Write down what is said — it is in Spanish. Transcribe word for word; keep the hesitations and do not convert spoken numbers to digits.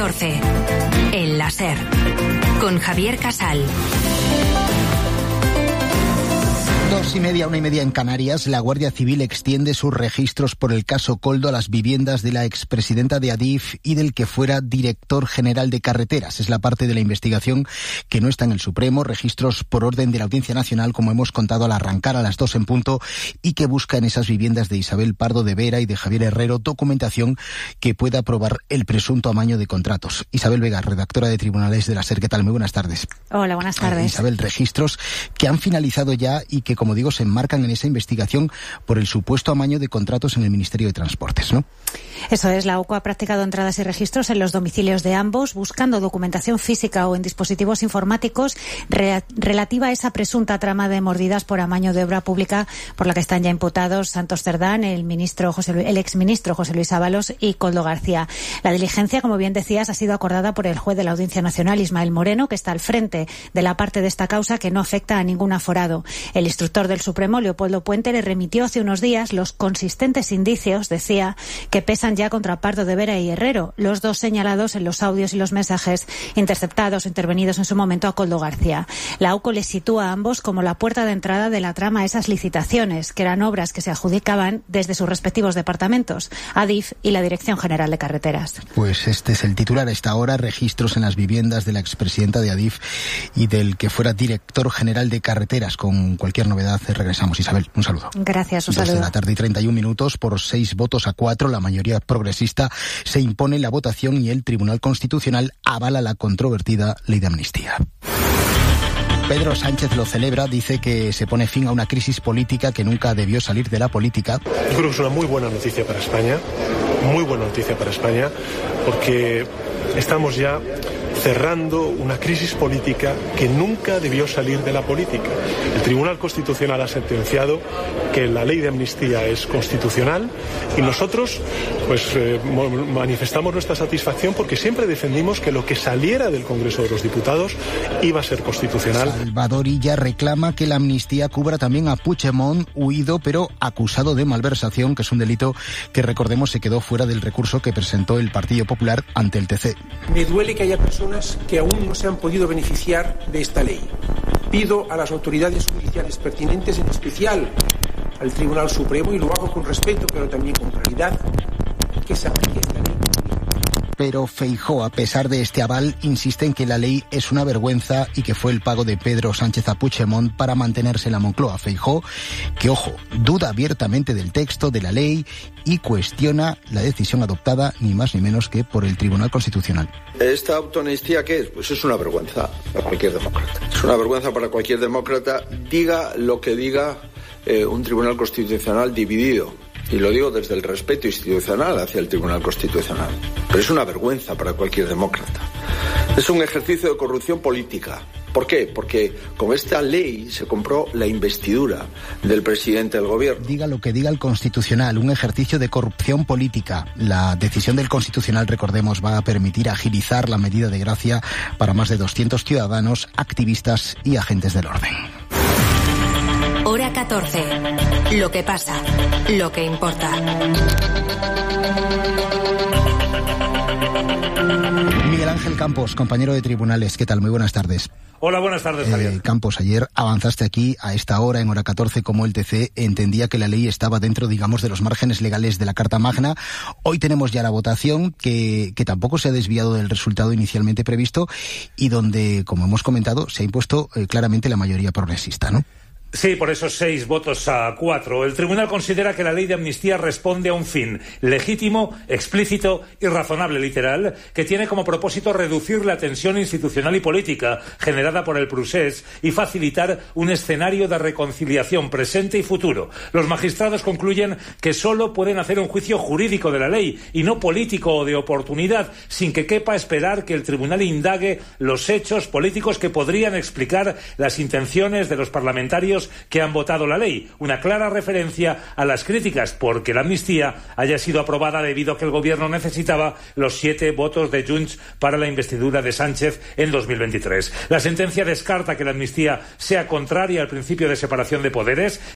catorce. El láser. Con Javier Casal. Dos y media, una y media en Canarias, la Guardia Civil extiende sus registros por el caso Koldo a las viviendas de la expresidenta de Adif y del que fuera director general de carreteras. Es la parte de la investigación que no está en el Supremo, registros por orden de la Audiencia Nacional, como hemos contado al arrancar a las dos en punto, y que busca en esas viviendas de Isabel Pardo de Vera y de Javier Herrero documentación que pueda probar el presunto amaño de contratos. Isabel Vega, redactora de Tribunales de la SER, ¿qué tal? Muy buenas tardes. Hola, buenas tardes. Eh, Isabel, registros que han finalizado ya y que, como digo, se enmarcan en esa investigación por el supuesto amaño de contratos en el Ministerio de Transportes, ¿no? Eso es, la UCO ha practicado entradas y registros en los domicilios de ambos, buscando documentación física o en dispositivos informáticos re- relativa a esa presunta trama de mordidas por amaño de obra pública por la que están ya imputados Santos Cerdán, el ministro José Lu- el exministro José Luis Ábalos y Koldo García. La diligencia, como bien decías, ha sido acordada por el juez de la Audiencia Nacional, Ismael Moreno, que está al frente de la parte de esta causa que no afecta a ningún aforado. El instructor del Supremo, Leopoldo Puente, le remitió hace unos días los consistentes indicios, decía, que pesan ya contra Pardo de Vera y Herrero, los dos señalados en los audios y los mensajes interceptados o intervenidos en su momento a Koldo García. La UCO les sitúa a ambos como la puerta de entrada de la trama a esas licitaciones, que eran obras que se adjudicaban desde sus respectivos departamentos, Adif y la Dirección General de Carreteras. Pues este es el titular a esta hora, registros en las viviendas de la expresidenta de Adif y del que fuera director general de Carreteras. Con cualquier novedad regresamos. Isabel, un saludo. Gracias, un saludo. saludo. Desde la tarde y treinta y un minutos, por seis votos a cuatro, la mayoría progresista se impone la votación y el Tribunal Constitucional avala la controvertida ley de amnistía. Pedro Sánchez lo celebra, dice que se pone fin a una crisis política que nunca debió salir de la política. Yo creo que es una muy buena noticia para España, muy buena noticia para España, porque estamos ya cerrando una crisis política que nunca debió salir de la política. El Tribunal Constitucional ha sentenciado que la ley de amnistía es constitucional y nosotros pues eh, manifestamos nuestra satisfacción porque siempre defendimos que lo que saliera del Congreso de los Diputados iba a ser constitucional. Salvador Illa reclama que la amnistía cubra también a Puigdemont, huido pero acusado de malversación, que es un delito que, recordemos, se quedó fuera del recurso que presentó el Partido Popular ante el T C. Me duele que haya personas que aún no se han podido beneficiar de esta ley. Pido a las autoridades judiciales pertinentes, en especial al Tribunal Supremo, y lo hago con respeto pero también con claridad, que se aplique esta ley. Pero Feijóo, a pesar de este aval, insiste en que la ley es una vergüenza y que fue el pago de Pedro Sánchez a Puigdemont para mantenerse en la Moncloa. Feijóo, que, ojo, duda abiertamente del texto de la ley y cuestiona la decisión adoptada ni más ni menos que por el Tribunal Constitucional. ¿Esta autoamnistía qué es? Pues es una vergüenza para cualquier demócrata. Es una vergüenza para cualquier demócrata, diga lo que diga eh, un Tribunal Constitucional dividido. Y lo digo desde el respeto institucional hacia el Tribunal Constitucional. Pero es una vergüenza para cualquier demócrata. Es un ejercicio de corrupción política. ¿Por qué? Porque con esta ley se compró la investidura del presidente del gobierno. Diga lo que diga el Constitucional, un ejercicio de corrupción política. La decisión del Constitucional, recordemos, va a permitir agilizar la medida de gracia para más de doscientos ciudadanos, activistas y agentes del orden. Hora catorce. Lo que pasa, lo que importa. Miguel Ángel Campos, compañero de Tribunales, ¿qué tal? Muy buenas tardes. Hola, buenas tardes, Javier. Eh, Campos, ayer avanzaste aquí a esta hora, en hora catorce, como el T C entendía que la ley estaba dentro, digamos, de los márgenes legales de la Carta Magna. Hoy tenemos ya la votación, que, que tampoco se ha desviado del resultado inicialmente previsto y donde, como hemos comentado, se ha impuesto eh, claramente la mayoría progresista, ¿no? Sí, por esos seis votos a cuatro. El tribunal considera que la ley de amnistía responde a un fin legítimo, explícito y razonable, literal, que tiene como propósito reducir la tensión institucional y política generada por el procés y facilitar un escenario de reconciliación presente y futuro. Los magistrados concluyen que solo pueden hacer un juicio jurídico de la ley y no político o de oportunidad, sin que quepa esperar que el tribunal indague los hechos políticos que podrían explicar las intenciones de los parlamentarios que han votado la ley. Una clara referencia a las críticas porque la amnistía haya sido aprobada debido a que el gobierno necesitaba los siete votos de Junts para la investidura de Sánchez en dos mil veintitrés. La sentencia descarta que la amnistía sea contraria al principio de separación de poderes,